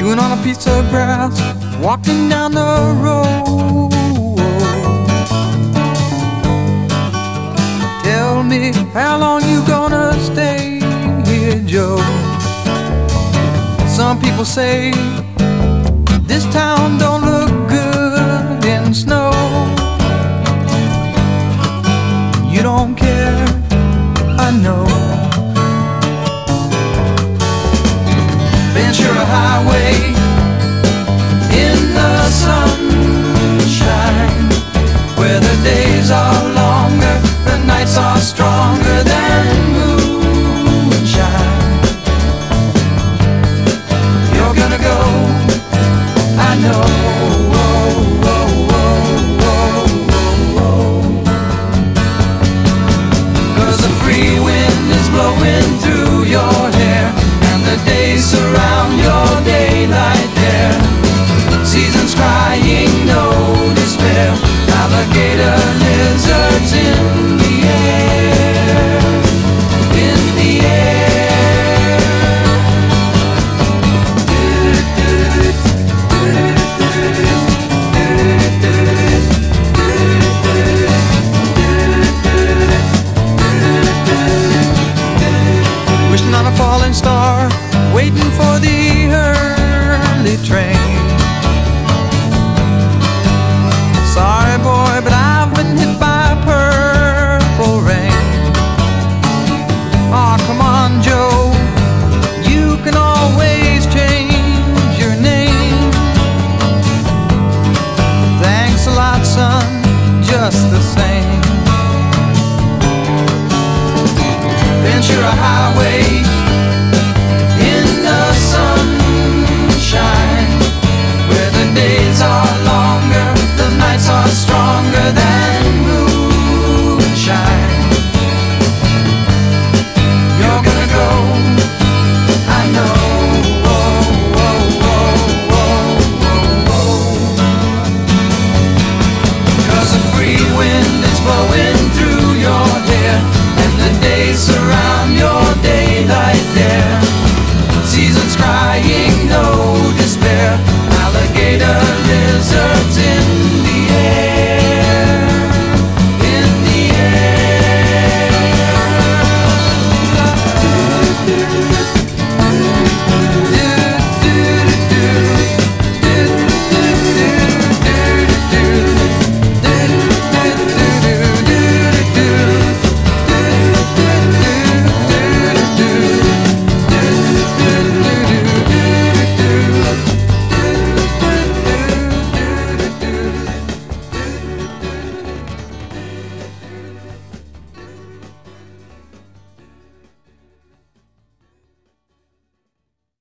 chewing on a piece of grass, walking down the road. Tell me, how long you gonna stay here, Joe? Some people say this town don't look good in snow. You don't care, I know. Ventura Highway in the sunshine, where the days are longer, the nights are stronger than moonshine. You're gonna go, I know. Cause the free wind is blowing through your hair, and the days surround your daylight there. Seasons crying, no despair. Alligator lizards in the air, in the air. Wishing on a falling star, waiting for the early train. Sorry boy, but I've been hit by purple rain. Aw, come on Joe, you can always change your name. Thanks a lot son, just the same. Ventura Highway in the sunshine, where the days are longer, the nights are stronger than